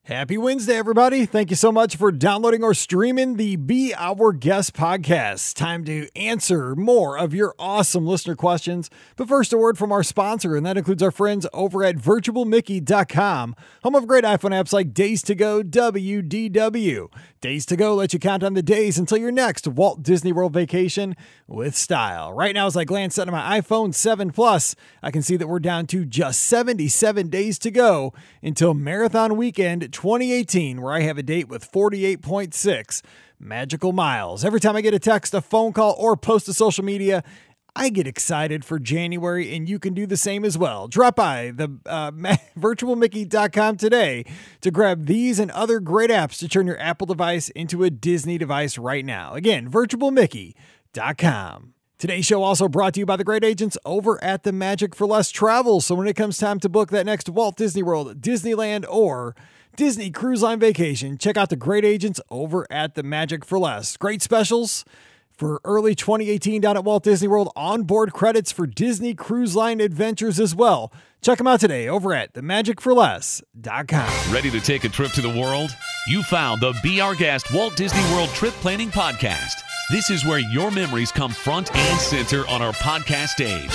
Happy Wednesday, everybody. Thank you so much for downloading or streaming the Be Our Guest podcast. Time to answer more of your awesome listener questions. But first, a word from our sponsor, and that includes our friends over at virtualmickey.com, home of great iPhone apps like Days to Go WDW. Days to Go lets you count on the days until your next Walt Disney World vacation with style. Right now, as I glance at my iPhone 7 Plus, I can see that we're down to just 77 days to go until Marathon Weekend 2018, where I have a date with 48.6 magical miles. Every time I get a text, a phone call, or post to social media, I get excited for January, and you can do the same as well. Drop by the virtualmickey.com today to grab these and other great apps to turn your Apple device into a Disney device right now. Again, virtualmickey.com. Today's show also brought to you by the great agents over at the Magic for Less Travel. So when it comes time to book that next Walt Disney World, Disneyland, or Disney Cruise Line vacation, check out the great agents over at the Magic for Less. Great specials for early 2018 down at Walt Disney World, onboard credits for Disney Cruise Line adventures as well. Check them out today over at themagicforless.com. Ready to take a trip to the world? You found the Be Our Guest Walt Disney World Trip Planning Podcast. This is where your memories come front and center on our podcast stage.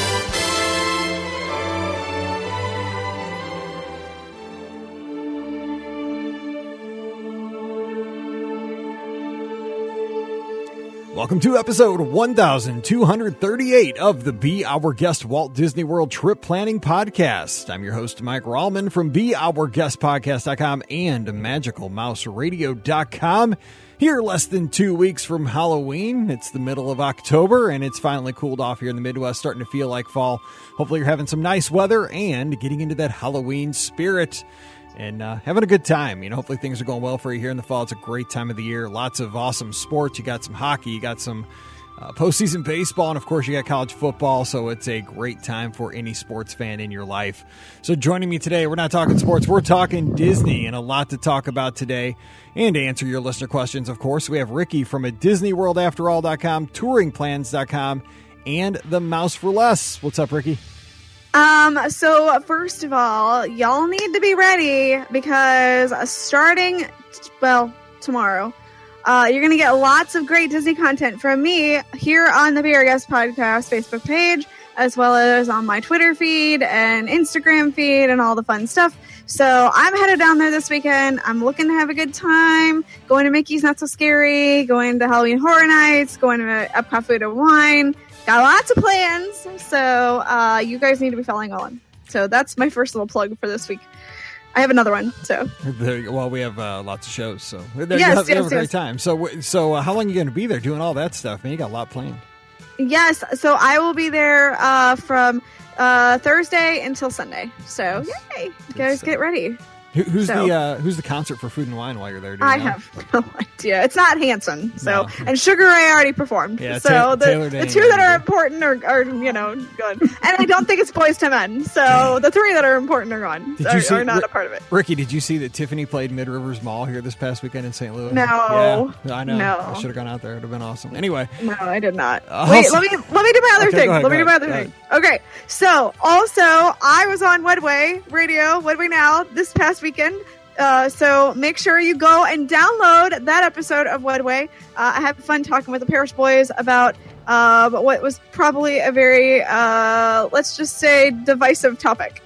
Welcome to episode 1238 of the Be Our Guest Walt Disney World Trip Planning Podcast. I'm your host, Mike Rallman from BeOurGuestPodcast.com and MagicalMouseRadio.com. Here less than 2 weeks from Halloween. It's the middle of October, and it's finally cooled off here in the Midwest, starting to feel like fall. Hopefully you're having some nice weather and getting into that Halloween spirit and having a good time. Hopefully things are going well for you here in the fall. It's a great time of the year. Lots of awesome sports. You got some hockey, you got some postseason baseball, and of course you got college football, so it's a great time for any sports fan in your life. So joining me today, we're not talking sports, we're talking Disney, and a lot to talk about today and to answer your listener questions. Of course, we have Ricky from DisneyWorldAfterAll.com, TouringPlans.com, and The Mouse for Less. What's up, Ricky? So first of all, y'all need to be ready because starting, tomorrow, you're going to get lots of great Disney content from me here on the Be Our Guest Podcast Facebook page, as well as on my Twitter feed and Instagram feed and all the fun stuff. So I'm headed down there this weekend. I'm looking to have a good time, going to Mickey's Not So Scary, going to Halloween Horror Nights, going to Epcot Food and Wine. Got lots of plans, so you guys need to be following on. So that's my first little plug for this week. I have another one. So well, we have lots of shows, so you have a great time. So how long are you going to be there doing all that stuff? Man, you got a lot planned. Yes, so I will be there from Thursday until Sunday. So yay, you guys get ready. Who's the concert for Food and Wine while you're there? I have no idea. It's not Hanson. So and Sugar Ray already performed. Yeah, so the two that are important are good. And I don't think it's Boyz II Men. So the three that are important are gone. Are not a part of it. Ricky, did you see that Tiffany played Mid Rivers Mall here this past weekend in St. Louis? No. Yeah, I know. No. I should have gone out there. It would have been awesome. Anyway. No, I did not. Wait, let me do my other thing. Let me do my other thing. Okay. So also I was on Wedway Radio, Wedway Now this past weekend. So make sure you go and download that episode of Wedway. I had fun talking with the Parish Boys about what was probably a very, let's just say, divisive topic.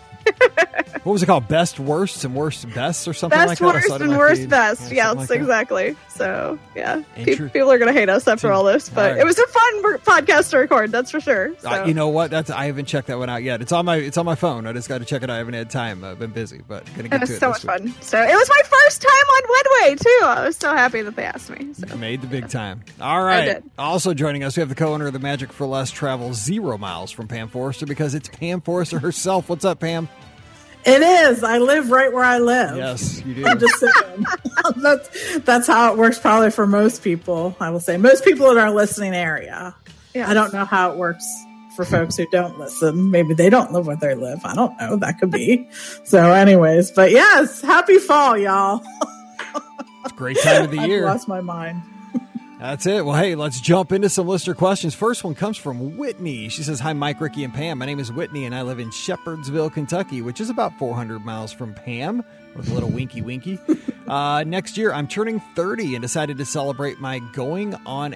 What was it called? Best Worst and Worst Best or something like that? Best Worst and Worst Best. Yeah, that's exactly. So, yeah. People are going to hate us after all this, but it was a fun podcast to record, that's for sure. So. You know what? I haven't checked that one out yet. It's on my phone. I just got to check it out. I haven't had time. I've been busy, but going to get to it. It was so much fun. So, it was my first time on Wedway, too. I was so happy that they asked me. So. You made the big time. All right. I did. Also joining us, we have the co-owner of the Magic for Less Travel 0 miles from Pam Forrester, because it's Pam Forrester herself. What's up, Pam? It is. I live right where I live. Yes, you do. I'm just saying. That's how it works probably for most people. I will say most people in our listening area. Yeah. I don't know how it works for folks who don't listen. Maybe they don't live where they live. I don't know. That could be. So anyways, but yes, happy fall, y'all. It's a great time of the year. I lost my mind. That's it. Well, hey, let's jump into some listener questions. First one comes from Whitney. She says, "Hi, Mike, Ricky, and Pam. My name is Whitney, and I live in Shepherdsville, Kentucky, which is about 400 miles from Pam. with a little winky winky. Next year, I'm turning 30 and decided to celebrate by going on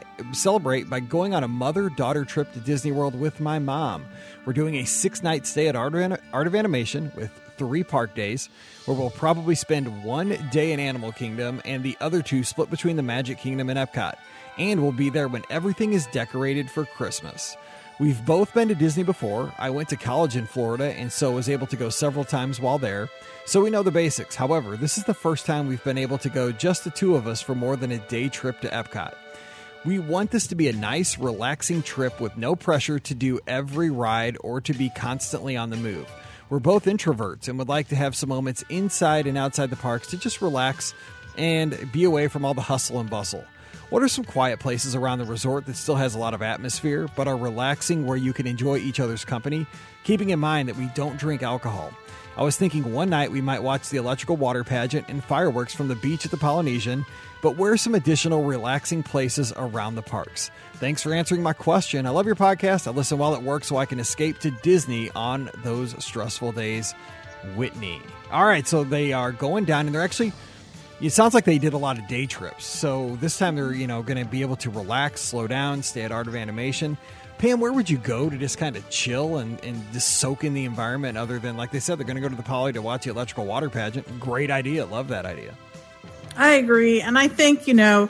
a mother-daughter trip to Disney World with my mom. We're doing a 6-night stay at Art of Animation with 3 park days, where we'll probably spend 1 day in Animal Kingdom and the other 2 split between the Magic Kingdom and Epcot. And we'll be there when everything is decorated for Christmas. We've both been to Disney before. I went to college in Florida and so was able to go several times while there. So we know the basics. However, this is the first time we've been able to go just the 2 of us for more than a day trip to Epcot. We want this to be a nice, relaxing trip with no pressure to do every ride or to be constantly on the move. We're both introverts and would like to have some moments inside and outside the parks to just relax and be away from all the hustle and bustle. What are some quiet places around the resort that still has a lot of atmosphere, but are relaxing where you can enjoy each other's company, keeping in mind that we don't drink alcohol? I was thinking one night we might watch the electrical water pageant and fireworks from the beach at the Polynesian, but where are some additional relaxing places around the parks? Thanks for answering my question. I love your podcast. I listen while at work so I can escape to Disney on those stressful days. Whitney. All right, so they are going down, and they're actually... It sounds like they did a lot of day trips. So this time they're, going to be able to relax, slow down, stay at Art of Animation. Pam, where would you go to just kind of chill and just soak in the environment other than, like they said, they're going to go to the Poly to watch the electrical water pageant? Great idea. Love that idea. I agree. And I think,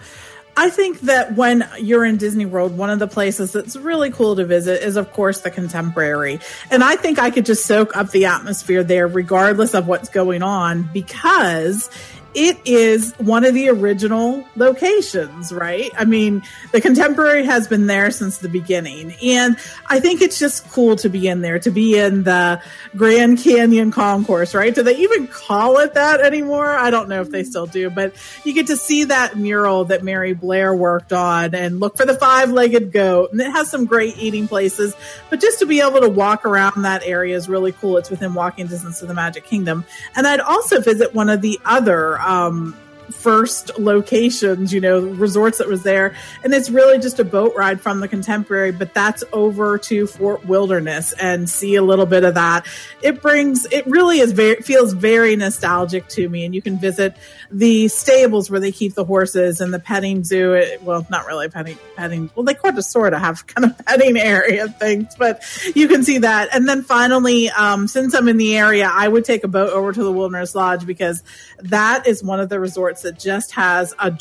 I think that when you're in Disney World, one of the places that's really cool to visit is, of course, the Contemporary. And I think I could just soak up the atmosphere there regardless of what's going on, because it is one of the original locations, right? I mean, the Contemporary has been there since the beginning. And I think it's just cool to be in there, to be in the Grand Canyon Concourse, right? Do they even call it that anymore? I don't know if they still do, but you get to see that mural that Mary Blair worked on and look for the 5-legged goat. And it has some great eating places, but just to be able to walk around that area is really cool. It's within walking distance of the Magic Kingdom. And I'd also visit one of the other first locations, resorts that was there. And it's really just a boat ride from the Contemporary, but that's over to Fort Wilderness and see a little bit of that. It really feels very nostalgic to me. And you can visit the stables where they keep the horses and the petting zoo. Well, not really petting. Well, they sort of have kind of petting area things, but you can see that. And then finally, since I'm in the area, I would take a boat over to the Wilderness Lodge, because that is one of the resorts that just has a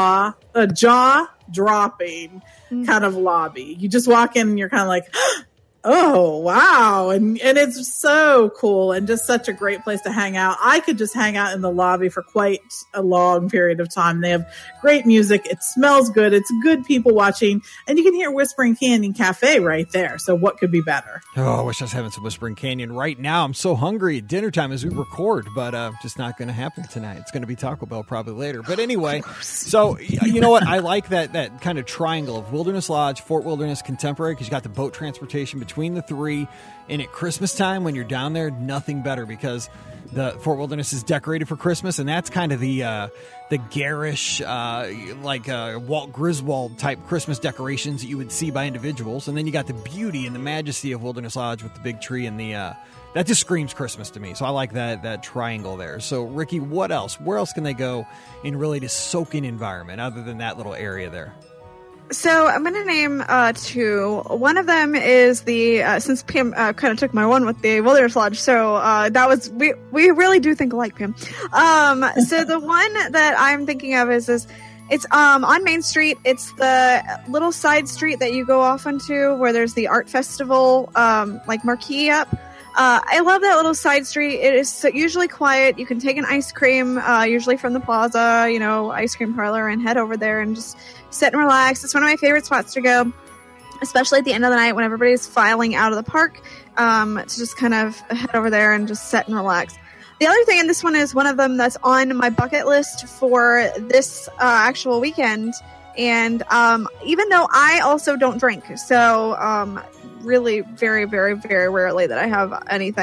jaw-dropping kind of lobby. You just walk in and you're kind of like, oh, wow. And it's so cool and just such a great place to hang out. I could just hang out in the lobby for quite a long period of time. They have great music. It smells good. It's good people watching. And you can hear Whispering Canyon Cafe right there. So what could be better? Oh, I wish I was having some Whispering Canyon right now. I'm so hungry at dinner time as we record, but just not going to happen tonight. It's going to be Taco Bell probably later. But anyway, so you know what? I like that kind of triangle of Wilderness Lodge, Fort Wilderness, Contemporary, because you got the boat transportation between the 3. And at Christmas time, when you're down there, nothing better, because the Fort Wilderness is decorated for Christmas, and that's kind of the garish, Walt Griswold type Christmas decorations that you would see by individuals. And then you got the beauty and the majesty of Wilderness Lodge with the big tree and the that just screams Christmas to me. So I like that triangle there. So Ricky, what else? Where else can they go in really to soak in environment other than that little area there? So I'm going to name 2. One of them is since Pam kind of took my one with the Wilderness Lodge, so that was, we really do think alike, Pam. So the one that I'm thinking of is it's on Main Street. It's the little side street that you go off onto where there's the art festival, marquee up. I love that little side street. It is usually quiet. You can take an ice cream, usually from the plaza, ice cream parlor, and head over there and just sit and relax. It's one of my favorite spots to go, especially at the end of the night when everybody's filing out of the park, to just kind of head over there and just sit and relax. The other thing, and this one is one of them that's on my bucket list for this actual weekend, and even though I also don't drink, so really very, very, very rarely that I have anything,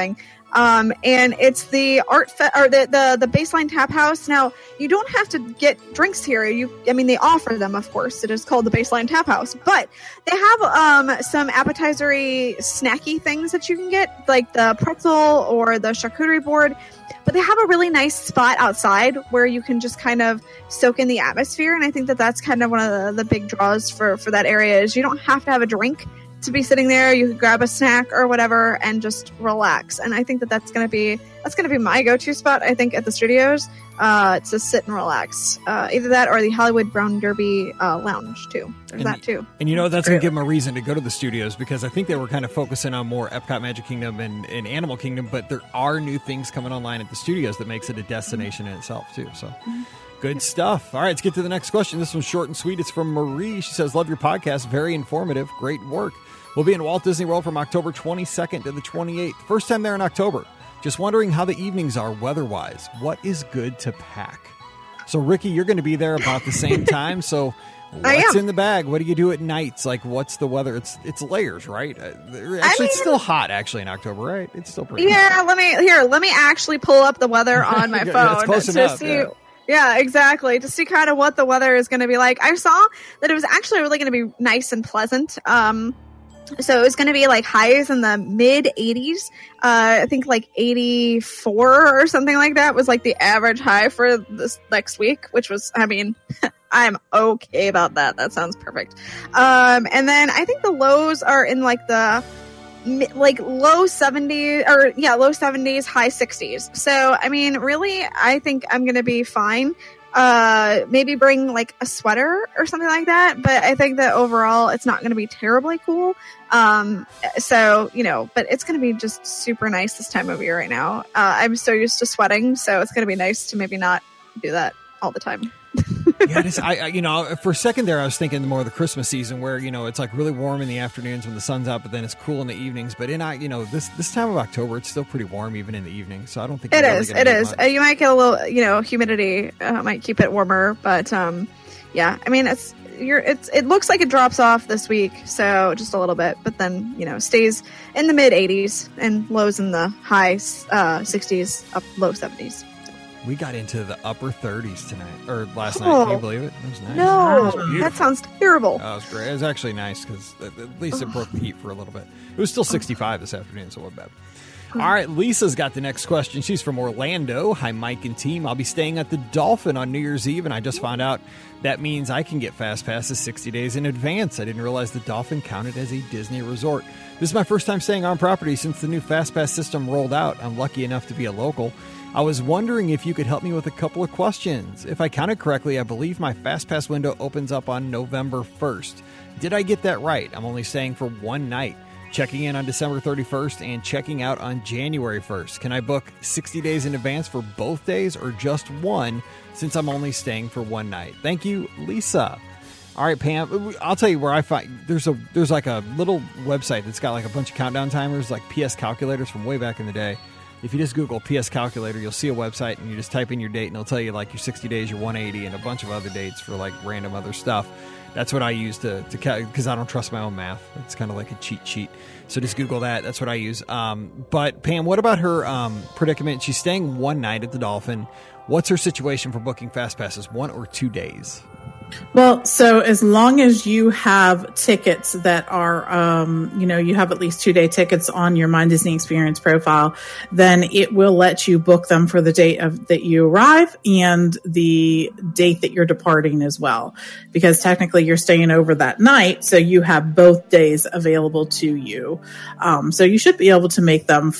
And it's the the Baseline Tap House. Now, you don't have to get drinks here. They offer them, of course. It is called the Baseline Tap House, but they have some appetizery snacky things that you can get, like the pretzel or the charcuterie board. But they have a really nice spot outside where you can just kind of soak in the atmosphere. And I think that that's kind of one of the big draws for that area is you don't have to have a drink to be sitting there. You could grab a snack or whatever and just relax. And I think that that's going to be my go-to spot, I think, at the studios, to sit and relax. Either that or the Hollywood Brown Derby Lounge, too. There's that, too. And that's going to give them a reason to go to the studios, because I think they were kind of focusing on more Epcot Magic Kingdom and Animal Kingdom, but there are new things coming online at the studios that makes it a destination in itself, too. So good stuff. All right, let's get to the next question. This one's short and sweet. It's from Marie. She says, love your podcast. Very informative. Great work. We'll be in Walt Disney World from October 22nd to the 28th. First time there in October. Just wondering how the evenings are weather-wise. What is good to pack? So, Ricky, you're going to be there about the same time. So, what's in the bag? What do you do at nights? Like, what's the weather? It's layers, right? It's still hot, actually, in October, right? It's still pretty hot. Let me actually pull up the weather on my phone. That's close enough. See, yeah, exactly. To see kind of what the weather is going to be like. I saw that it was actually really going to be nice and pleasant. So it's going to be like highs in the mid 80s. I think like 84 or something like that was like the average high for this next week, which was, I'm okay about that. That sounds perfect. And then I think the lows are in like the low 70s low 70s, high 60s. So, really, I think I'm going to be fine. Maybe bring like a sweater or something like that. But I think that overall it's not going to be terribly cool. But it's going to be just super nice this time of year right now. I'm so used to sweating, so it's going to be nice to maybe not do that all the time. Yeah, for a second there, I was thinking more of the Christmas season where, it's like really warm in the afternoons when the sun's out, but then it's cool in the evenings. But this time of October, it's still pretty warm even in the evening. So I don't think it is. You might get a little, humidity might keep it warmer, but it looks like it drops off this week, so just a little bit, but then stays in the mid 80s and lows in the high 60s, up low 70s. We got into the upper 30s tonight, or last night. Can you believe it? It was nice. No, that sounds terrible. Oh, it was great. It was actually nice because at least it broke the heat for a little bit. It was still 65 this afternoon, so it wasn't bad. All right, Lisa's got the next question. She's from Orlando. Hi, Mike and team. I'll be staying at the Dolphin on New Year's Eve, and I just found out that means I can get Fast Passes 60 days in advance. I didn't realize the Dolphin counted as a Disney resort. This is my first time staying on property since the new Fast Pass system rolled out. I'm lucky enough to be a local. I was wondering if you could help me with a couple of questions. If I counted correctly, I believe my Fast Pass window opens up on November 1st. Did I get that right? I'm only staying for one night. Checking in on December 31st and checking out on January 1st. Can I book 60 days in advance for both days or just one, since I'm only staying for one night? Thank you, Lisa. All right, Pam, I'll tell you where I find there's like a little website that's got like a bunch of countdown timers, like PS calculators from way back in the day. If you just Google PS calculator, you'll see a website and you just type in your date and it'll tell you like your 60 days, your 180, and a bunch of other dates for like random other stuff. That's what I use to because I don't trust my own math. It's kind of like a cheat sheet. So just Google that. That's what I use. But Pam, what about her predicament? She's staying one night at the Dolphin. What's her situation for booking Fast Passes, 1 or 2 days? Well, so as long as you have tickets that are, you have at least 2-day tickets on your My Disney Experience profile, then it will let you book them for the date that you arrive and the date that you're departing as well. Because technically you're staying over that night, so you have both days available to you. So you should be able to make them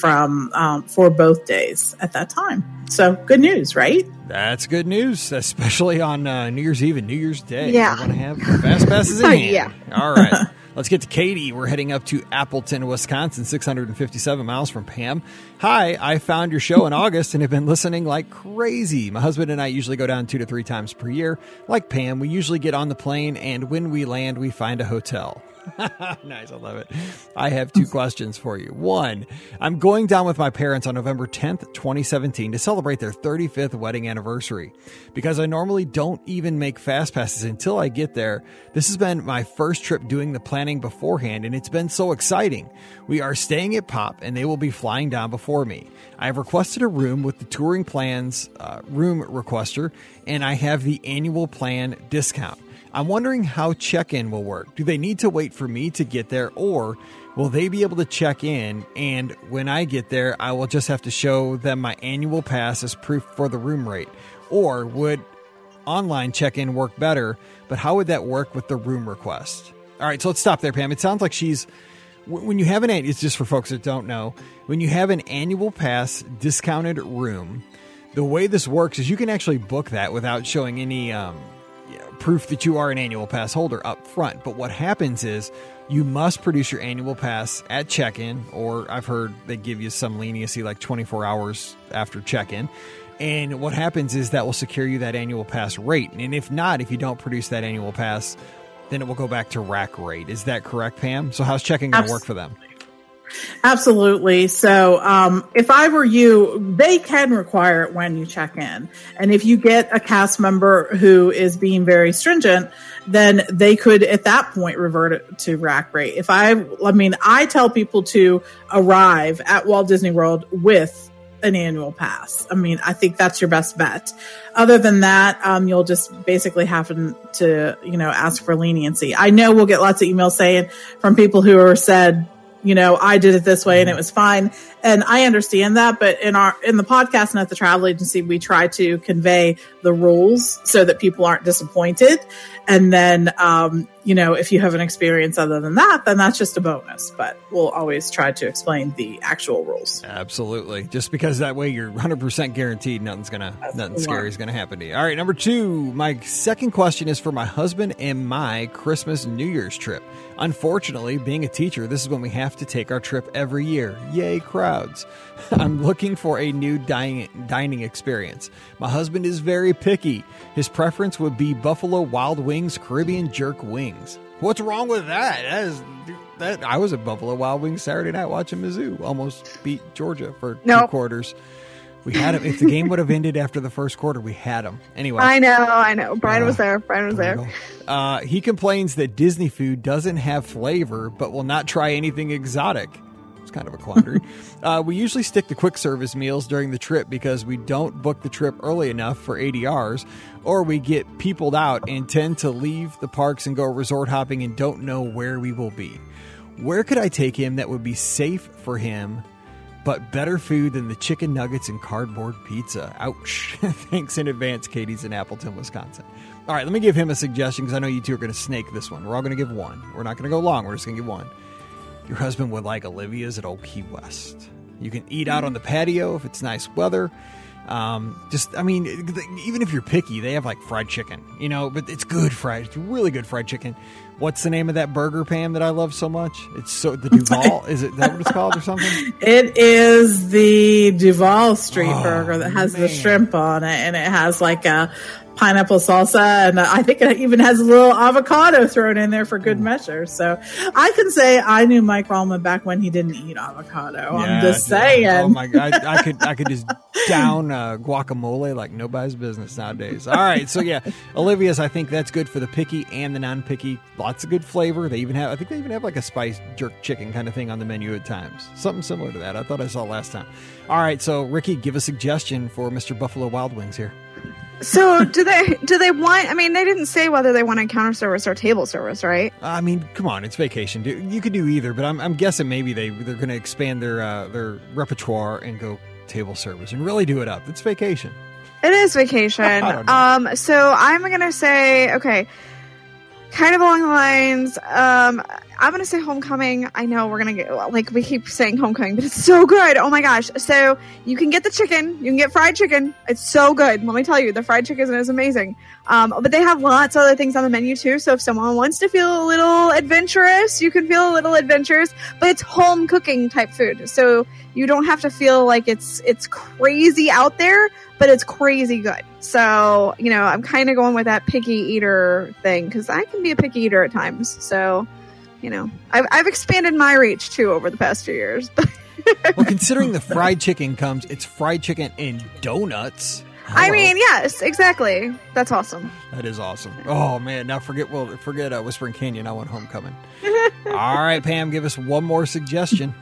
for both days at that time. So good news, right? That's good news, especially on New Year's Eve and New Year's Day. Yeah. You want to have Fast Passes in hand. Yeah. All right. Let's get to Katie. We're heading up to Appleton, Wisconsin, 657 miles from Pam. Hi, I found your show in August and have been listening like crazy. My husband and I usually go down 2 to 3 times per year. Like Pam, we usually get on the plane, and when we land, we find a hotel. Nice. I love it. I have two questions for you. One, I'm going down with my parents on November 10th, 2017 to celebrate their 35th wedding anniversary. Because I normally don't even make fast passes until I get there, this has been my first trip doing the planning beforehand, and it's been so exciting. We are staying at Pop, and they will be flying down before me. I have requested a room with the touring plans room requester, and I have the annual plan discount. I'm wondering how check-in will work. Do they need to wait for me to get there, or will they be able to check in, and when I get there, I will just have to show them my annual pass as proof for the room rate? Or would online check-in work better, but how would that work with the room request? All right, so let's stop there, Pam. It sounds like when you have it's just for folks that don't know, when you have an annual pass discounted room, the way this works is you can actually book that without showing any proof that you are an annual pass holder up front. But what happens is you must produce your annual pass at check-in, or I've heard they give you some leniency like 24 hours after check-in. And what happens is that will secure you that annual pass rate. And if not, if you don't produce that annual pass, then it will go back to rack rate. Is that correct, Pam? So how's check-in going to work for them? Absolutely. So if I were you, they can require it when you check in. And if you get a cast member who is being very stringent, then they could at that point revert it to rack rate. I tell people to arrive at Walt Disney World with an annual pass. I think that's your best bet. Other than that, you'll just basically have to, ask for leniency. I know we'll get lots of emails saying from people who are said, I did it this way and it was fine. And I understand that, but in the podcast and at the travel agency, we try to convey the rules so that people aren't disappointed. And then, if you have an experience other than that, then that's just a bonus, but we'll always try to explain the actual rules. Absolutely. Just because that way you're 100% guaranteed nothing scary is going to happen to you. All right. Number 2, my second question is for my husband and my Christmas New Year's trip. Unfortunately, being a teacher, this is when we have to take our trip every year. Yay, crowds. I'm looking for a new dining experience. My husband is very picky. His preference would be Buffalo Wild Wings Caribbean Jerk Wings. What's wrong with that? I was at Buffalo Wild Wings Saturday night watching Mizzou almost beat Georgia for 2 quarters. We had him. If the game would have ended after the first quarter, we had him. Anyway. I know. Brian was there. He complains that Disney food doesn't have flavor, but will not try anything exotic. It's kind of a quandary. We usually stick to quick service meals during the trip because we don't book the trip early enough for ADRs, or we get peopled out and tend to leave the parks and go resort hopping and don't know where we will be. Where could I take him that would be safe for him, but better food than the chicken nuggets and cardboard pizza? Ouch. Thanks in advance, Katie's in Appleton, Wisconsin. All right, let me give him a suggestion because I know you two are going to snake this one. We're all going to give one. We're not going to go long. We're just going to give one. Your husband would like Olivia's at Old Key West. You can eat out on the patio if it's nice weather. Even if you're picky, they have like fried chicken, but it's good it's really good fried chicken. What's the name of that burger, Pam, that I love so much? It's the Duval. Is it that what it's called or something? It is the Duval Street burger that has the shrimp on it, and it has like a pineapple salsa, and I think it even has a little avocado thrown in there for good measure. So I can say I knew Mike Rallman back when he didn't eat avocado. Yeah, I'm just saying. Oh my God, I could just down guacamole like nobody's business nowadays. All right, so yeah, Olivia's. I think that's good for the picky and the non-picky. Lots of good flavor. I think they even have like a spiced jerk chicken kind of thing on the menu at times. Something similar to that. I thought I saw last time. All right, so Ricky, give a suggestion for Mr. Buffalo Wild Wings here. So do they want, they didn't say whether they want a counter service or table service, right? Come on, it's vacation. You could do either, but I'm guessing maybe they're going to expand their repertoire and go table service and really do it up. It's vacation. It is vacation. So I'm going to say, okay, kind of along the lines, I'm going to say Homecoming. I know we're going to get, we keep saying Homecoming, but it's so good. Oh my gosh. So you can get the chicken. You can get fried chicken. It's so good. Let me tell you, the fried chicken is amazing. But they have lots of other things on the menu too. So if someone wants to feel a little adventurous, you can feel a little adventurous, but it's home cooking type food. So you don't have to feel like it's crazy out there, but it's crazy good. So, I'm kind of going with that picky eater thing because I can be a picky eater at times. So I've expanded my reach too over the past few years. Well, considering the fried chicken it's fried chicken in donuts. Hello. I mean, yes, exactly. That's awesome. That is awesome. Oh man, now forget Whispering Canyon. I want Homecoming. All right, Pam, give us one more suggestion.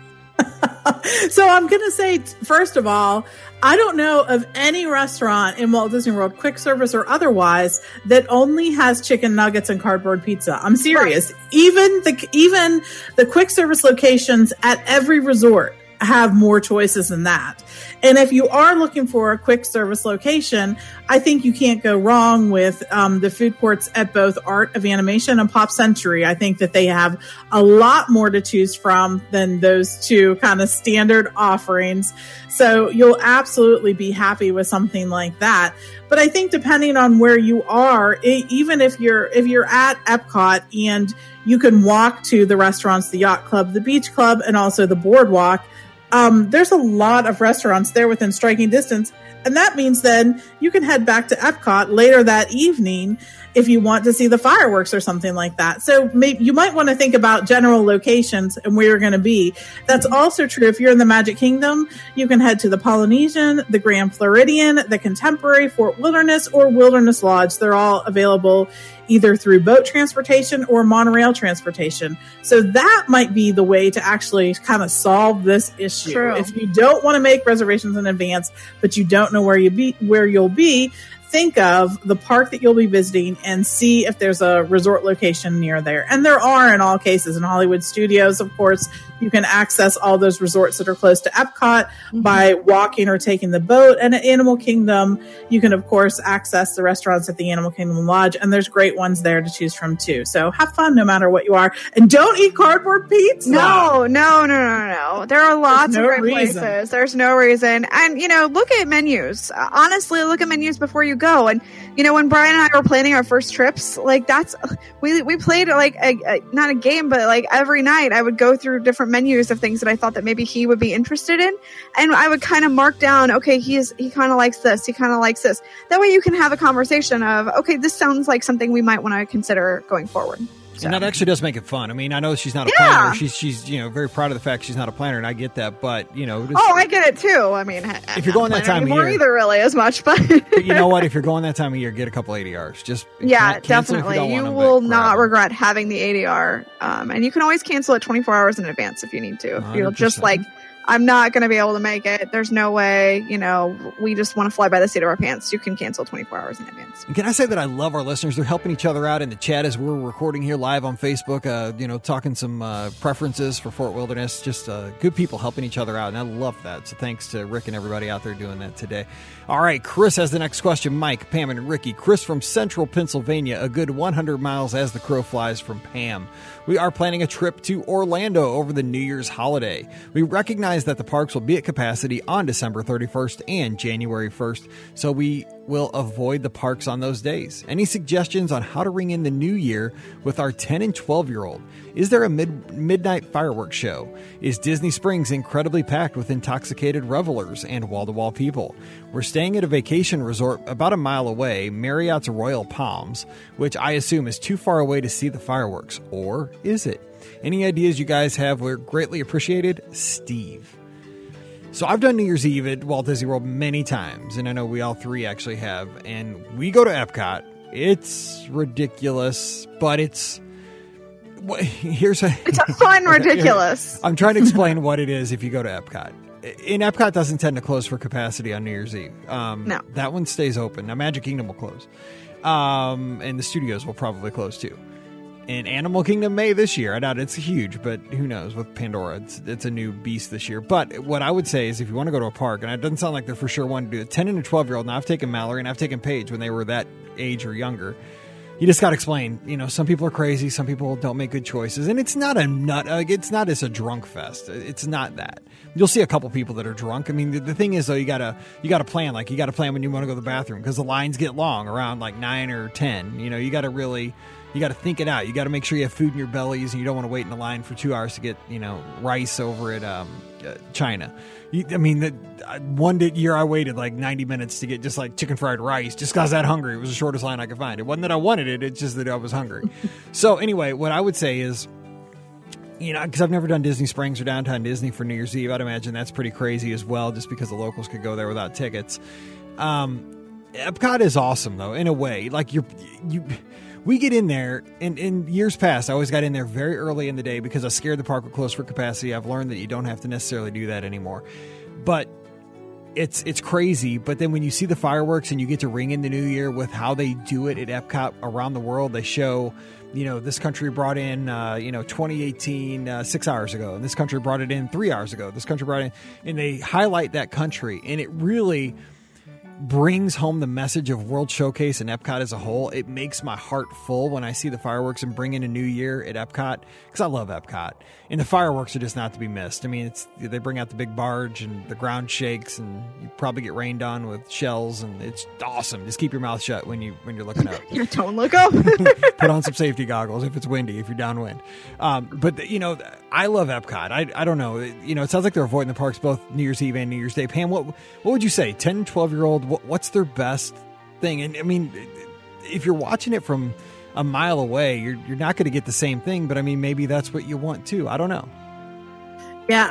So I'm going to say, first of all, I don't know of any restaurant in Walt Disney World, quick service or otherwise, that only has chicken nuggets and cardboard pizza. I'm serious. Right. Even the quick service locations at every resort have more choices than that. And if you are looking for a quick service location, I think you can't go wrong with the food courts at both Art of Animation and Pop Century. I think that they have a lot more to choose from than those two kind of standard offerings. So you'll absolutely be happy with something like that. But I think depending on where you are, even if you're at Epcot and you can walk to the restaurants, the Yacht Club, the Beach Club, and also the Boardwalk, there's a lot of restaurants there within striking distance. And that means then you can head back to Epcot later that evening if you want to see the fireworks or something like that. So maybe you might want to think about general locations and where you're going to be. That's also true if you're in the Magic Kingdom. You can head to the Polynesian, the Grand Floridian, the Contemporary, Fort Wilderness, or Wilderness Lodge. They're all available either through boat transportation or monorail transportation. So that might be the way to actually kind of solve this issue. True. If you don't want to make reservations in advance, but you don't know where you'll be, think of the park that you'll be visiting and see if there's a resort location near there. And there are in all cases. In Hollywood Studios, of course, you can access all those resorts that are close to Epcot by walking or taking the boat. And at Animal Kingdom, you can, of course, access the restaurants at the Animal Kingdom Lodge. And there's great ones there to choose from, too. So have fun no matter what you are. And don't eat cardboard pizza. No. There are lots of great places. There's no reason. And, look at menus. Honestly, look at menus before you go. And, when Brian and I were planning our first trips, we played not a game, but every night I would go through different menus of things that I thought that maybe he would be interested in. And I would kind of mark down, okay, he kind of likes this. He kind of likes this. That way you can have a conversation of, okay, this sounds like something we might want to consider going forward. So. And that actually does make it fun. I mean, I know she's not a planner. She's very proud of the fact she's not a planner, and I get that. But I get it too. I mean, if you're going that time of year, either really as much, but you know what? If you're going that time of year, get a couple ADRs. Just definitely. You will not regret having the ADR, and you can always cancel it 24 hours in advance if you need to. If you're just I'm not going to be able to make it. There's no way, we just want to fly by the seat of our pants. You can cancel 24 hours in advance. And can I say that I love our listeners? They're helping each other out in the chat as we're recording here live on Facebook, talking some preferences for Fort Wilderness. Just good people helping each other out. And I love that. So thanks to Rick and everybody out there doing that today. All right, Chris has the next question. Mike, Pam, and Ricky. Chris from Central Pennsylvania, a good 100 miles as the crow flies from Pam. We are planning a trip to Orlando over the New Year's holiday. We recognize that the parks will be at capacity on December 31st and January 1st, so we will avoid the parks on those days. Any suggestions on how to ring in the new year with our 10 and 12-year-old? Is there a midnight fireworks show? Is Disney Springs incredibly packed with intoxicated revelers and wall-to-wall people? We're staying at a vacation resort about a mile away, Marriott's Royal Palms, which I assume is too far away to see the fireworks. Or is it? Any ideas you guys have were greatly appreciated. Steve. So I've done New Year's Eve at Walt Disney World many times, and I know we all three actually have, and we go to Epcot. It's ridiculous, but it's a fun ridiculous. I'm trying to explain what it is if you go to Epcot. And Epcot doesn't tend to close for capacity on New Year's Eve. No. That one stays open. Now Magic Kingdom will close. And the studios will probably close too. And Animal Kingdom may this year. I doubt it's huge, but who knows with Pandora. It's a new beast this year. But what I would say is if you want to go to a park, and it doesn't sound like they're for sure one to do it, 10 and a 12-year-old, now I've taken Mallory and I've taken Paige when they were that age or younger. You just got to explain, some people are crazy. Some people don't make good choices. And it's not it's not as a drunk fest. It's not that. You'll see a couple people that are drunk. I mean, the thing is, though, you got to plan. You got to plan when you want to go to the bathroom because the lines get long around 9 or 10. You got to think it out. You got to make sure you have food in your bellies and you don't want to wait in the line for 2 hours to get, rice over at China. One year I waited 90 minutes to get just chicken fried rice just because I was that hungry. It was the shortest line I could find. It wasn't that I wanted it. It's just that I was hungry. So anyway, what I would say is you know, because I've never done Disney Springs or Downtown Disney for New Year's Eve. I'd imagine that's pretty crazy as well, just because the locals could go there without tickets. Epcot is awesome, though, in a way. Like, we get in there, and in years past, I always got in there very early in the day because I was scared the park would close for capacity. I've learned that you don't have to necessarily do that anymore. But it's crazy. But then when you see the fireworks and you get to ring in the new year with how they do it at Epcot around the world, they show, you know, this country brought in, 2018 6 hours ago, and this country brought it in 3 hours ago. This country brought it in, and they highlight that country, and it really brings home the message of World Showcase and Epcot as a whole. It makes my heart full when I see the fireworks and bring in a new year at Epcot, because I love Epcot, and the fireworks are just not to be missed. I mean, they bring out the big barge and the ground shakes, and you probably get rained on with shells, and it's awesome. Just keep your mouth shut when you're looking up. Yeah, don't look up. Put on some safety goggles if it's windy, if you're downwind. But you know, I love Epcot. I don't know. You know, it sounds like they're avoiding the parks both New Year's Eve and New Year's Day. Pam, what would you say? 10, 12-year-old, what's their best thing? And I mean, if you're watching it from a mile away, you're not going to get the same thing. But I mean, maybe that's what you want too. I don't know. Yeah,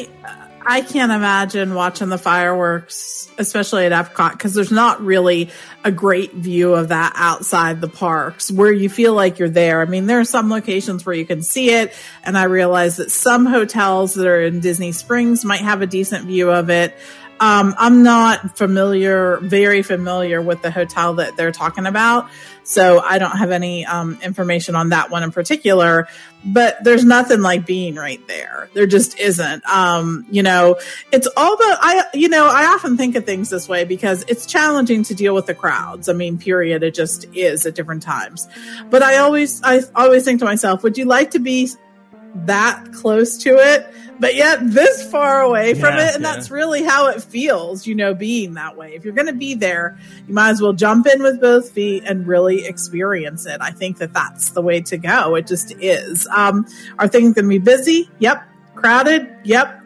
I can't imagine watching the fireworks, especially at Epcot, because there's not really a great view of that outside the parks where you feel like you're there. I mean, there are some locations where you can see it, and I realize that some hotels that are in Disney Springs might have a decent view of it. I'm not very familiar with the hotel that they're talking about, so I don't have any information on that one in particular, but there's nothing like being right there. There just isn't. You know, it's all I often think of things this way because it's challenging to deal with the crowds. I mean, period. It just is at different times. But I always think to myself, would you like to be that close to it, but yet this far away from it? And that's really how it feels, you know, being that way. If you're going to be there, you might as well jump in with both feet and really experience it. I think that that's the way to go. It just is. Are things going to be busy? Yep. Crowded? Yep.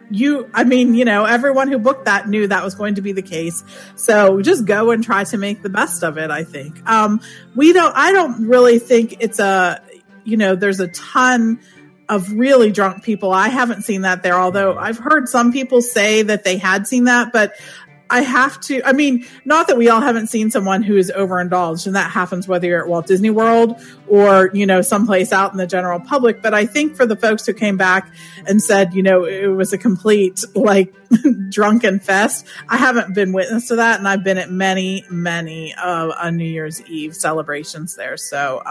Everyone who booked that knew that was going to be the case. So just go and try to make the best of it, I think. I don't really think it's there's a ton of really drunk people. I haven't seen that there, although I've heard some people say that they had seen that, but not that we all haven't seen someone who is overindulged, and that happens whether you're at Walt Disney World or, you know, someplace out in the general public. But I think for the folks who came back and said, you know, it was a complete, like, drunken fest, I haven't been witness to that. And I've been at many, many New Year's Eve celebrations there. So,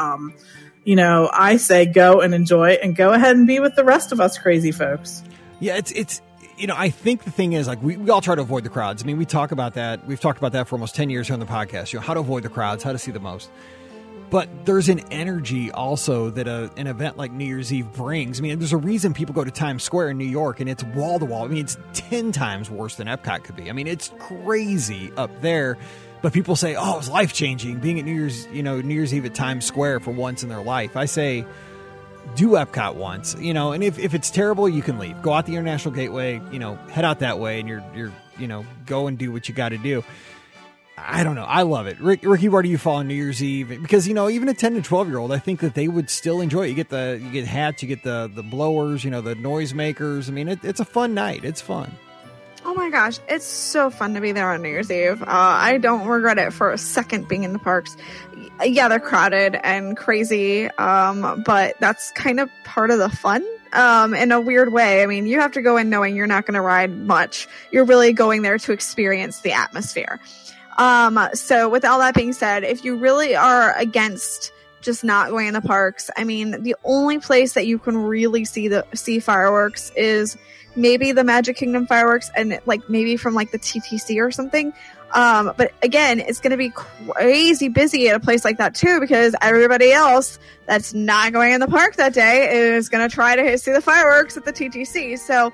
I say go and enjoy and go ahead and be with the rest of us crazy folks. Yeah, it's I think the thing is, like, we all try to avoid the crowds. I mean, we talk about that. We've talked about that for almost 10 years here on the podcast, how to avoid the crowds, how to see the most. But there's an energy also that an event like New Year's Eve brings. I mean, there's a reason people go to Times Square in New York, and it's wall to wall. I mean, it's 10 times worse than Epcot could be. I mean, it's crazy up there. But people say, oh, it was life-changing being at New Year's Eve at Times Square for once in their life. I say, do Epcot once, and if it's terrible, you can leave. Go out the International Gateway, head out that way, and you're go and do what you got to do. I don't know. I love it. Ricky, where do you fall on New Year's Eve? Because, even a 10 to 12-year-old, I think that they would still enjoy it. You get hats, you get the blowers, the noisemakers. I mean, it's a fun night. It's fun. Oh my gosh, it's so fun to be there on New Year's Eve. I don't regret it for a second being in the parks. Yeah, they're crowded and crazy, but that's kind of part of the fun in a weird way. I mean, you have to go in knowing you're not going to ride much. You're really going there to experience the atmosphere. So with all that being said, if you really are against just not going in the parks, I mean, the only place that you can really see fireworks is maybe the Magic Kingdom fireworks, and like maybe from like the TTC or something. But again, it's going to be crazy busy at a place like that too, because everybody else that's not going in the park that day is going to try to see the fireworks at the TTC. So,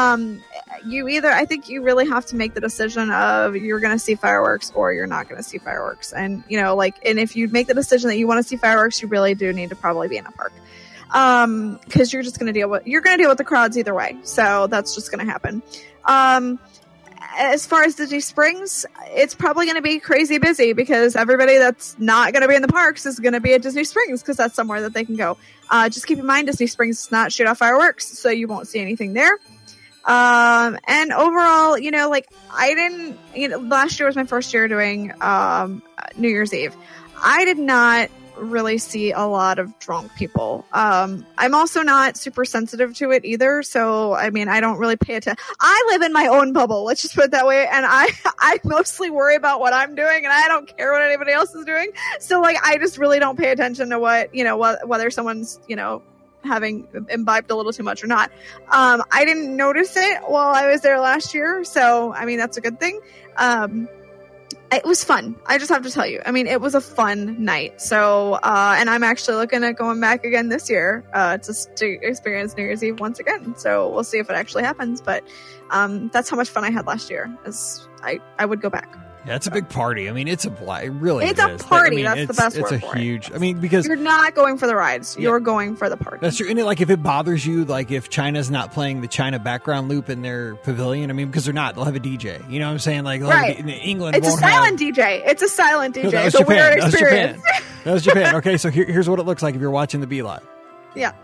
I think you really have to make the decision of you're going to see fireworks or you're not going to see fireworks. And, and if you make the decision that you want to see fireworks, you really do need to probably be in a park. Cause you're just going to deal with the crowds either way. So that's just going to happen. as far as Disney Springs, it's probably going to be crazy busy because everybody that's not going to be in the parks is going to be at Disney Springs because that's somewhere that they can go. Just keep in mind, Disney Springs does not shoot off fireworks, so you won't see anything there. And overall, last year was my first year doing New Year's Eve. I did not really see a lot of drunk people. I'm also not super sensitive to it either. So, I mean, I don't really pay attention. I live in my own bubble. Let's just put it that way. And I mostly worry about what I'm doing and I don't care what anybody else is doing. So I just really don't pay attention to whether someone's, having imbibed a little too much or not. I didn't notice it while I was there last year. So, I mean, that's a good thing. It was fun. I just have to tell you. I mean, it was a fun night. So, and I'm actually looking at going back again this year to experience New Year's Eve once again. So we'll see if it actually happens. But that's how much fun I had last year. I would go back. Yeah, it's a big party. I mean, it's a really it's a party. That's the best word for it. It's a huge. I mean, because you're not going for the rides, you're going for the party. That's true. And if it bothers you, if China's not playing the China background loop in their pavilion, I mean, because they're not, they'll have a DJ. You know what I'm saying? Right. In England, it's a silent DJ. It's a silent DJ. No, it's a weird experience. That was Japan. Okay, so here's what it looks like if you're watching the B Live. Yeah.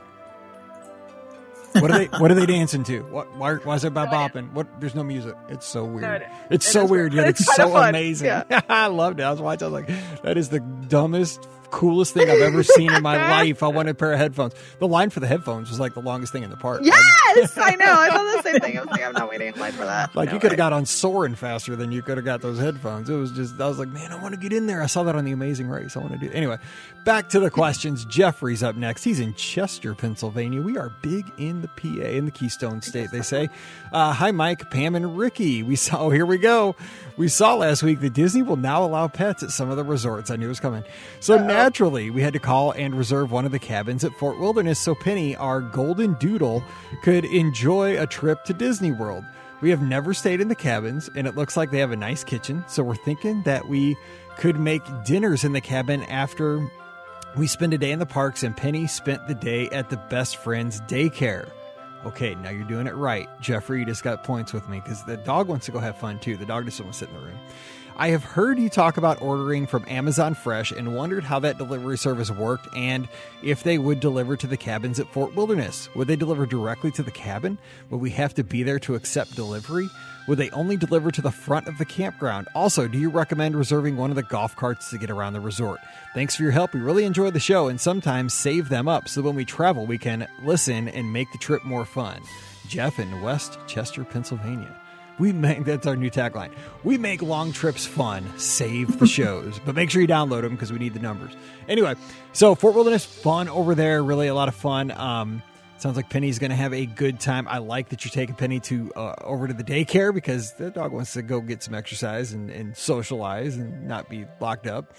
What are they dancing to? Why is everybody bopping? There's no music. It's so weird. It's so weird, yet it's so amazing. Yeah. I loved it. I was watching. I was like, that is the dumbest, coolest thing I've ever seen in my life. I wanted a pair of headphones. The line for the headphones was the longest thing in the park. Yes, I know. I thought the same thing. I was like, I'm not waiting in line for that. You could have got on Soarin' faster than you could have got those headphones. It was just, I was like, man, I want to get in there. I saw that on The Amazing Race. I want to do it. Anyway, back to the questions. Jeffrey's up next. He's in Chester, Pennsylvania. We are big in the PA, in the Keystone State, they say. Hi, Mike, Pam, and Ricky. Here we go. We saw last week that Disney will now allow pets at some of the resorts. I knew it was coming. So naturally, we had to call and reserve one of the cabins at Fort Wilderness so Penny, our golden doodle, could enjoy a trip to Disney World. We have never stayed in the cabins, and it looks like they have a nice kitchen, so we're thinking that we could make dinners in the cabin after we spend a day in the parks, and Penny spent the day at the best friend's daycare. Okay, now you're doing it right. Jeffrey, you just got points with me because the dog wants to go have fun too. The dog just wants to sit in the room. I have heard you talk about ordering from Amazon Fresh and wondered how that delivery service worked and if they would deliver to the cabins at Fort Wilderness. Would they deliver directly to the cabin? Would we have to be there to accept delivery? Would they only deliver to the front of the campground? Also, do you recommend reserving one of the golf carts to get around the resort? Thanks for your help. We really enjoy the show and sometimes save them up so when we travel, we can listen and make the trip more fun. Jeff in West Chester, Pennsylvania. That's our new tagline. We make long trips fun, save the shows, but make sure you download them because we need the numbers. Anyway, so Fort Wilderness, fun over there, really a lot of fun. Sounds like Penny's going to have a good time. I like that you're taking Penny to over to the daycare because the dog wants to go get some exercise and socialize and not be locked up.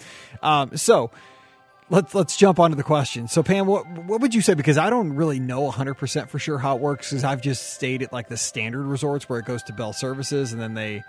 So let's jump onto the question. So Pam, what would you say? Because I don't really know 100% for sure how it works because I've just stayed at the standard resorts where it goes to Bell Services and then they,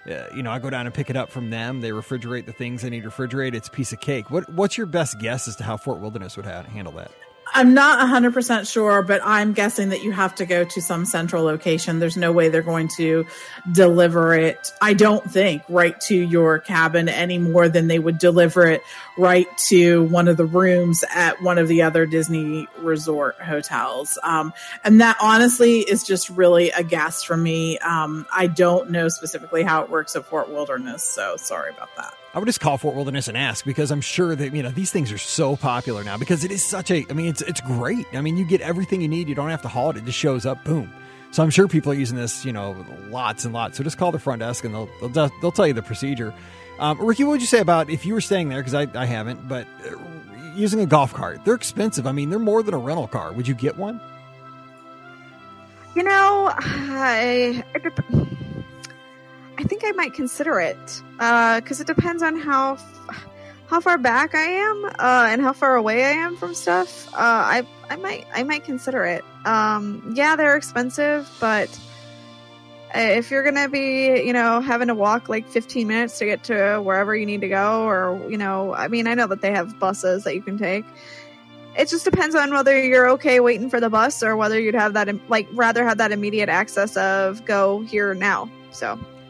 I go down and pick it up from them. They refrigerate the things I need refrigerated. It's a piece of cake. What's your best guess as to how Fort Wilderness would handle that? I'm not 100% sure, but I'm guessing that you have to go to some central location. There's no way they're going to deliver it, I don't think, right to your cabin any more than they would deliver it right to one of the rooms at one of the other Disney resort hotels. And that honestly is just really a guess from me. I don't know specifically how it works at Fort Wilderness, so sorry about that. I would just call Fort Wilderness and ask because I'm sure that, these things are so popular now because it is it's great. I mean, you get everything you need. You don't have to haul it. It just shows up. Boom. So I'm sure people are using this, lots and lots. So just call the front desk and they'll tell you the procedure. Ricky, what would you say about if you were staying there? Because I haven't, but using a golf cart, they're expensive. I mean, they're more than a rental car. Would you get one? I think I might consider it because it depends on how far back I am and how far away I am from stuff. I might consider it. Yeah, they're expensive, but if you're gonna be, having to walk 15 minutes to get to wherever you need to go, or I know that they have buses that you can take. It just depends on whether you're okay waiting for the bus or whether you'd have that rather have that immediate access of go here now. So.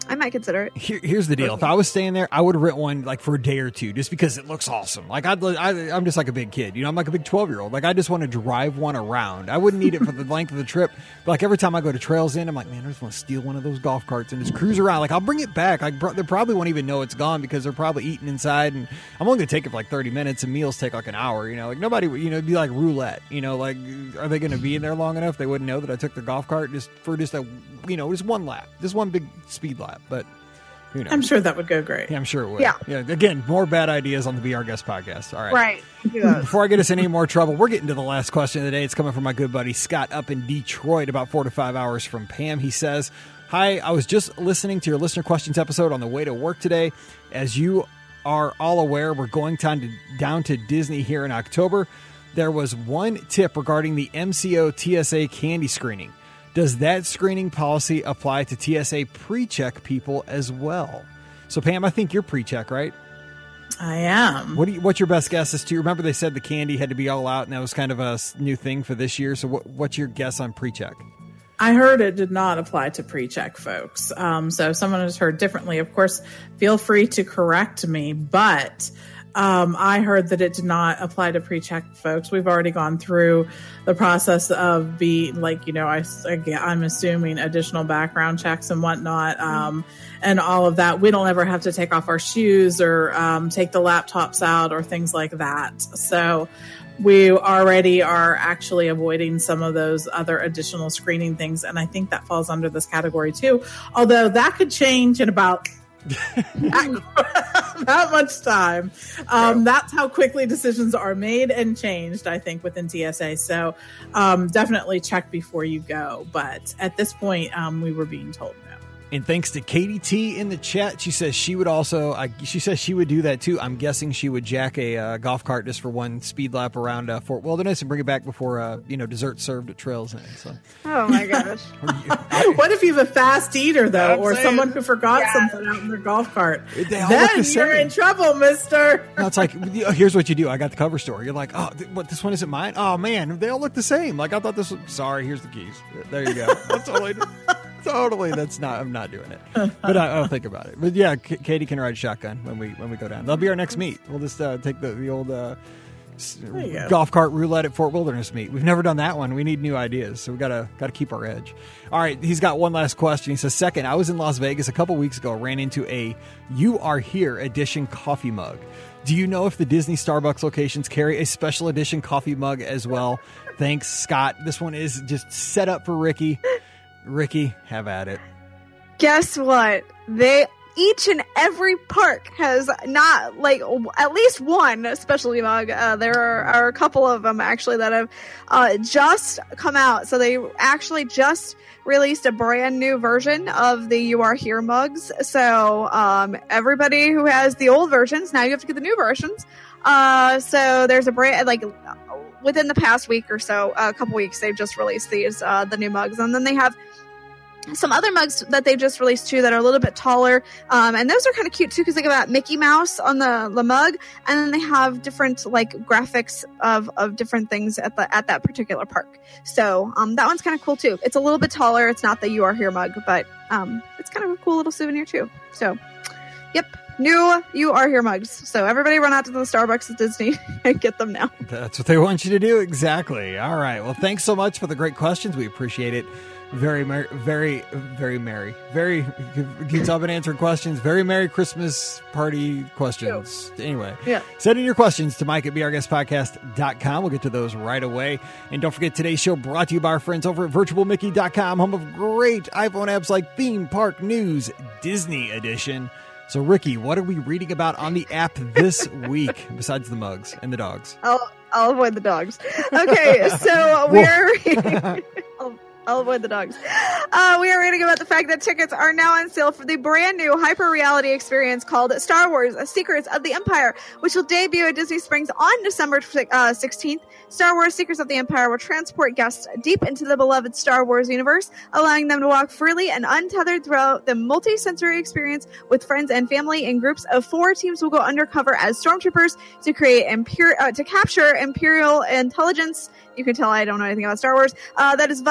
I might consider it. Here's the deal. If I was staying there, I would rent one like for a day or two just because it looks awesome. Like I'm just like a big kid. I'm like a big 12-year-old. Like I just want to drive one around. I wouldn't need it for the length of the trip. But like every time I go to Trails End, I'm like, man, I just want to steal one of those golf carts and just cruise around. Like I'll bring it back. Like they probably won't even know it's gone because they're probably eating inside. And I'm only going to take it for like 30 minutes and meals take like an hour. Like nobody, it'd be like roulette. Like are they going to be in there long enough? They wouldn't know that I took the golf cart just one lap, just one big speed lap. But who knows? I'm sure that would go great. Yeah, I'm sure it would. Yeah. Again, more bad ideas on the Be Our Guest podcast. All right. Right. Before I get us in any more trouble, we're getting to the last question of the day. It's coming from my good buddy Scott up in Detroit, about 4 to 5 hours from Pam. He says, "Hi, I was just listening to your listener questions episode on the way to work today. As you are all aware, we're going down to Disney here in October. There was one tip regarding the MCO TSA candy screening. Does that screening policy apply to TSA pre-check people as well?" So, Pam, I think you're pre-check, right? I am. What's your best guess as to? Remember, they said the candy had to be all out, and that was kind of a new thing for this year. So, what's your guess on pre-check? I heard it did not apply to pre-check folks. So, if someone has heard differently, of course, feel free to correct me. But I heard that it did not apply to pre-check folks. We've already gone through the process of I'm assuming additional background checks and whatnot, and all of that. We don't ever have to take off our shoes or take the laptops out or things like that. So we already are actually avoiding some of those other additional screening things. And I think that falls under this category too. Although that could change in about that much time. That's how quickly decisions are made and changed, I think, within TSA. So definitely check before you go. But at this point, we were being told no. And thanks to Katie T in the chat. She says she would also, she says she would do that too. I'm guessing she would jack a golf cart just for one speed lap around Fort Wilderness and bring it back before, dessert served at Trails End. So. Oh my gosh. What if you have a fast eater though, or someone who forgot something out in their golf cart? Then you're in trouble, mister. No, it's like, here's what you do. I got the cover story. You're like, oh, what, this one isn't mine? Oh man, they all look the same. Like I thought this was, sorry, here's the keys. There you go. That's all I do. Totally, I'm not doing it. But I'll think about it. But yeah, Katie can ride shotgun when we go down. That'll be our next meet. We'll just take the old golf cart roulette at Fort Wilderness meet. We've never done that one. We need new ideas, so we gotta keep our edge. All right, he's got one last question. He says, second, I was in Las Vegas a couple weeks ago, ran into a You Are Here edition coffee mug. Do you know if the Disney Starbucks locations carry a special edition coffee mug as well? Thanks, Scott. This one is just set up for Ricky. Ricky, have at it. Guess what? Each and every park has not at least one specialty mug. There are a couple of them actually that have just come out. So they actually just released a brand new version of the You Are Here mugs. So everybody who has the old versions, now you have to get the new versions. So there's a brand within the past week or so, a couple weeks, they've just released these the new mugs, and then they have some other mugs that they just released too that are a little bit taller, and those are kind of cute too because they got Mickey Mouse on the mug, and then they have different graphics of different things at that particular park. So that one's kind of cool too. It's a little bit taller. It's not the You Are Here mug, but it's kind of a cool little souvenir too. So, yep. New You Are Here mugs. So everybody run out to the Starbucks at Disney and get them now. That's what they want you to do. Exactly. All right. Well, thanks so much for the great questions. We appreciate it. Very, very, very merry. Very, keeps up and answering questions. Very Merry Christmas party questions. Anyway, send in your questions to Mike at BeOurGuestPodcast.com. We'll get to those right away. And don't forget, today's show brought to you by our friends over at VirtualMickey.com, home of great iPhone apps like Theme Park News, Disney Edition. So, Ricky, what are we reading about on the app this week besides the mugs and the dogs? I'll avoid the dogs. Okay, so we're I'll avoid the dogs. We are reading about the fact that tickets are now on sale for the brand new hyper-reality experience called Star Wars Secrets of the Empire, which will debut at Disney Springs on December 16th. Star Wars Secrets of the Empire will transport guests deep into the beloved Star Wars universe, allowing them to walk freely and untethered throughout the multi-sensory experience with friends and family. In groups of 4, teams will go undercover as stormtroopers to capture Imperial intelligence. You can tell I don't know anything about Star Wars. That is vital to the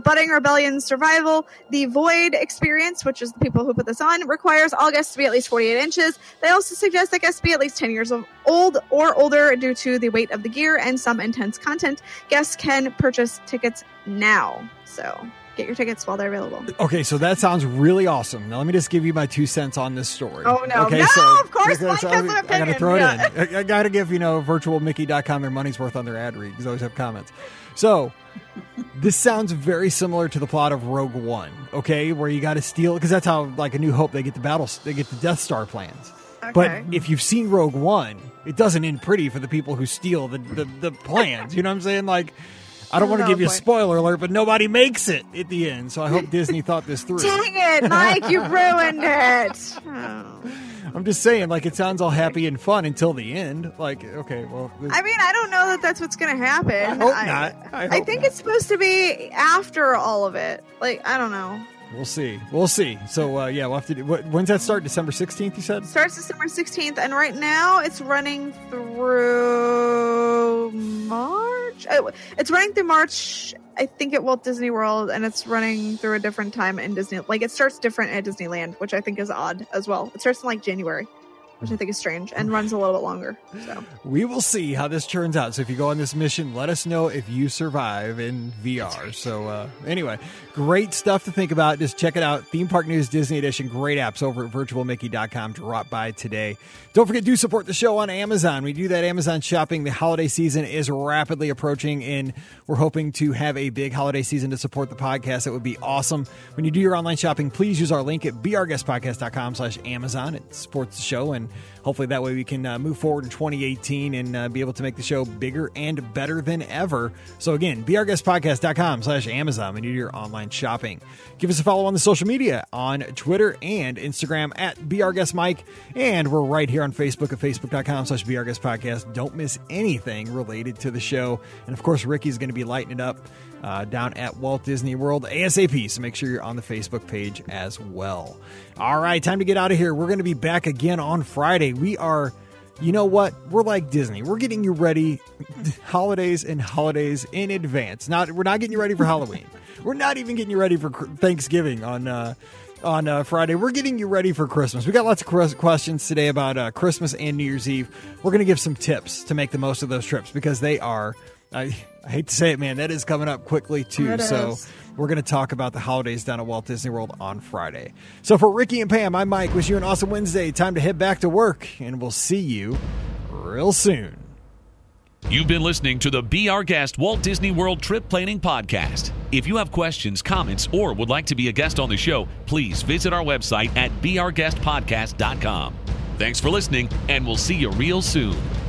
Budding Rebellion Survival. The Void Experience, which is the people who put this on, requires all guests to be at least 48 inches. They also suggest that guests be at least 10 years old or older due to the weight of the gear and some intense content. Guests can purchase tickets now. So get your tickets while they're available. Okay, so that sounds really awesome. Now, let me just give you my 2 cents on this story. Oh, no. Okay, no, of course, Mike has an opinion. I got to throw it in. I got to give, virtualmickey.com their money's worth on their ad read because I always have comments. So, this sounds very similar to the plot of Rogue One, okay, where you got to steal, because that's how, like, A New Hope, they get the Death Star plans. Okay. But if you've seen Rogue One, it doesn't end pretty for the people who steal the plans. You know what I'm saying? Like, I don't want to give you a spoiler alert, but nobody makes it at the end. So I hope Disney thought this through. Dang it, Mike, you ruined it. Oh. I'm just saying, like, it sounds all happy and fun until the end. Like, okay, well. I mean, I don't know that that's what's going to happen. I hope not. I think it's supposed to be after all of it. Like, I don't know. We'll see. So, we'll have to do. When's that start? December 16th, you said? Starts December 16th, and right now it's running through March. It's running through March, I think, at Walt Disney World, and it's running through a different time in Disney. Like, it starts different at Disneyland, which I think is odd as well. It starts in, like, January, which I think is strange, and runs a little bit longer. So we will see how this turns out. So if you go on this mission, let us know if you survive in VR. Right. So anyway, great stuff to think about. Just check it out. Theme Park News Disney Edition. Great apps over at virtualmickey.com. Drop by today. Don't forget to support the show on Amazon. We do that Amazon shopping. The holiday season is rapidly approaching, and we're hoping to have a big holiday season to support the podcast. It would be awesome. When you do your online shopping, please use our link at beourguestpodcast.com/Amazon. It supports the show, and hopefully that way we can move forward in 2018 and be able to make the show bigger and better than ever. So again, beourguestpodcast.com/Amazon when you do your online shopping. Give us a follow on the social media on Twitter and Instagram at beourguestmike. And we're right here on Facebook at facebook.com/beourguestpodcast. Don't miss anything related to the show. And of course, Ricky's going to be lighting it up down at Walt Disney World ASAP. So make sure you're on the Facebook page as well. All right, time to get out of here. We're going to be back again on Friday. We are, you know what? We're like Disney. We're getting you ready holidays in advance. We're not getting you ready for Halloween. We're not even getting you ready for Thanksgiving on Friday. We're getting you ready for Christmas. We got lots of questions today about Christmas and New Year's Eve. We're going to give some tips to make the most of those trips because they are, I hate to say it, man, that is coming up quickly too. So we're going to talk about the holidays down at Walt Disney World on Friday. So for Ricky and Pam, I'm Mike. Wish you an awesome Wednesday. Time to head back to work, and we'll see you real soon. You've been listening to the Be Our Guest Walt Disney World Trip Planning Podcast. If you have questions, comments, or would like to be a guest on the show, please visit our website at beourguestpodcast.com. Thanks for listening, and we'll see you real soon.